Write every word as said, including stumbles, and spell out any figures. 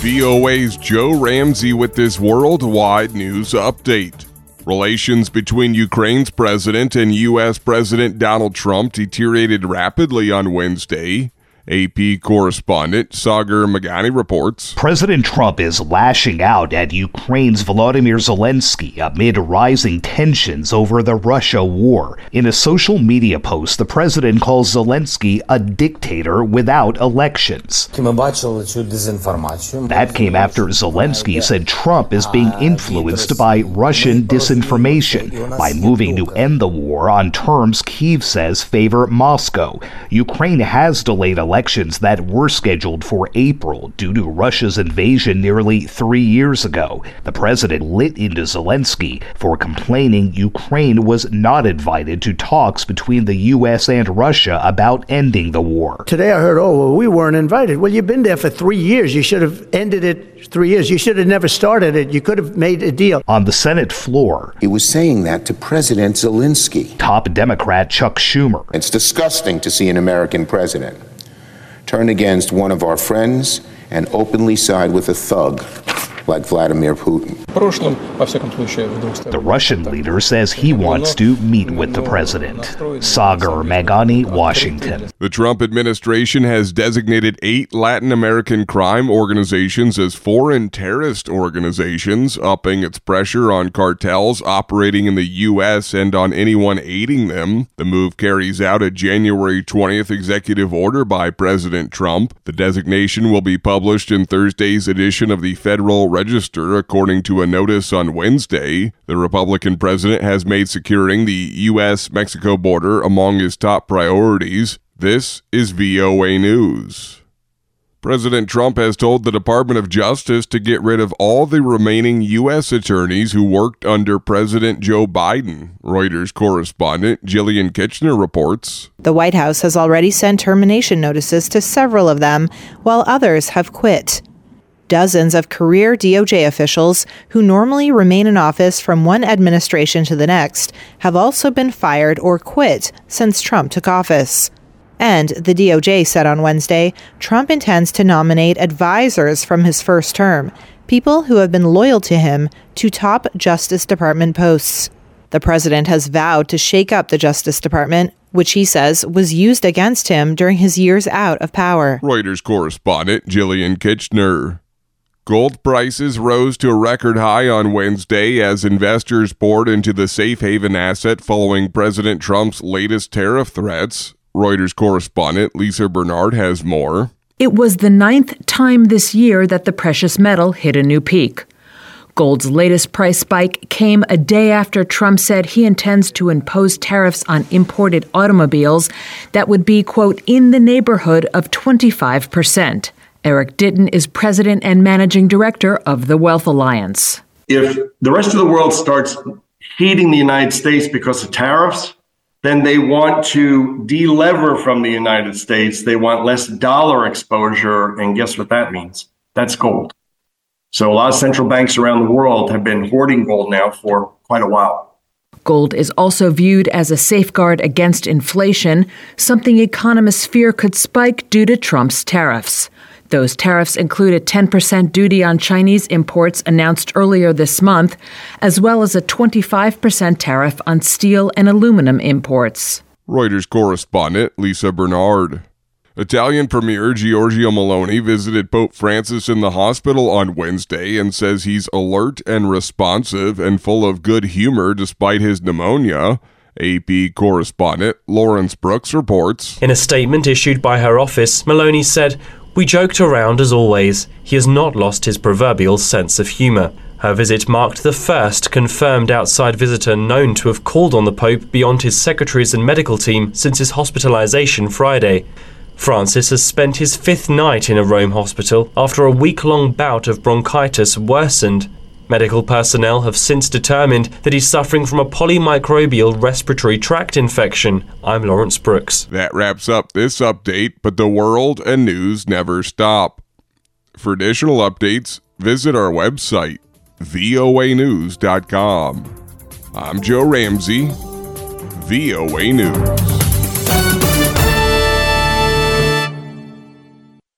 V O A's Joe Ramsey with this worldwide news update. Relations between Ukraine's president and U S President Donald Trump deteriorated rapidly on Wednesday. A P correspondent Sagar Meghani reports. President Trump is lashing out at Ukraine's Volodymyr Zelensky amid rising tensions over the Russia war. In a social media post, the president calls Zelensky a dictator without elections. That came after Zelensky said Trump is being influenced by Russian disinformation by moving to end the war on terms Kyiv says favor Moscow. Ukraine has delayed elections elections that were scheduled for April due to Russia's invasion nearly three years ago. The president lit into Zelensky for complaining Ukraine was not invited to talks between the U S and Russia about ending the war. Today I heard, oh, well, we weren't invited. Well, you've been there for three years. You should have ended it three years. You should have never started it. You could have made a deal. On the Senate floor, he was saying that to President Zelensky. Top Democrat Chuck Schumer. It's disgusting to see an American president turn against one of our friends and openly side with a thug like Vladimir Putin. The Russian leader says he wants to meet with the president. Sagar Meghani, Washington. The Trump administration has designated eight Latin American crime organizations as foreign terrorist organizations, upping its pressure on cartels operating in the U S and on anyone aiding them. The move carries out a January twentieth executive order by President Trump. The designation will be published in Thursday's edition of the Federal Register, according to a notice on Wednesday. The Republican president has made securing the U S Mexico border among his top priorities. This is V O A News. President Trump has told the Department of Justice to get rid of all the remaining U S attorneys who worked under President Joe Biden. Reuters correspondent Jillian Kitchener reports. The White House has already sent termination notices to several of them, while others have quit. Dozens of career D O J officials who normally remain in office from one administration to the next have also been fired or quit since Trump took office. And the D O J said on Wednesday, Trump intends to nominate advisors from his first term, people who have been loyal to him, to top Justice Department posts. The president has vowed to shake up the Justice Department, which he says was used against him during his years out of power. Reuters correspondent Jillian Kitchener. Gold prices rose to a record high on Wednesday as investors poured into the safe haven asset following President Trump's latest tariff threats. Reuters correspondent Lisa Bernard has more. It was the ninth time this year that the precious metal hit a new peak. Gold's latest price spike came a day after Trump said he intends to impose tariffs on imported automobiles that would be, quote, in the neighborhood of twenty-five percent. Eric Ditton is president and managing director of the Wealth Alliance. If the rest of the world starts hating the United States because of tariffs, then they want to delever from the United States. They want less dollar exposure. And guess what that means? That's gold. So a lot of central banks around the world have been hoarding gold now for quite a while. Gold is also viewed as a safeguard against inflation, something economists fear could spike due to Trump's tariffs. Those tariffs include a ten percent duty on Chinese imports announced earlier this month, as well as a twenty-five percent tariff on steel and aluminum imports. Reuters correspondent Lisa Bernard. Italian Premier Giorgio Meloni visited Pope Francis in the hospital on Wednesday and says he's alert and responsive and full of good humor despite his pneumonia. A P correspondent Lawrence Brooks reports. In a statement issued by her office, Meloni said, "We joked around as always. He has not lost his proverbial sense of humour." Her visit marked the first confirmed outside visitor known to have called on the Pope beyond his secretaries and medical team since his hospitalisation Friday. Francis has spent his fifth night in a Rome hospital after a week-long bout of bronchitis worsened. Medical personnel have since determined that he's suffering from a polymicrobial respiratory tract infection. I'm Lawrence Brooks. That wraps up this update, but the world and news never stop. For additional updates, visit our website, V O A news dot com. I'm Joe Ramsey, V O A News.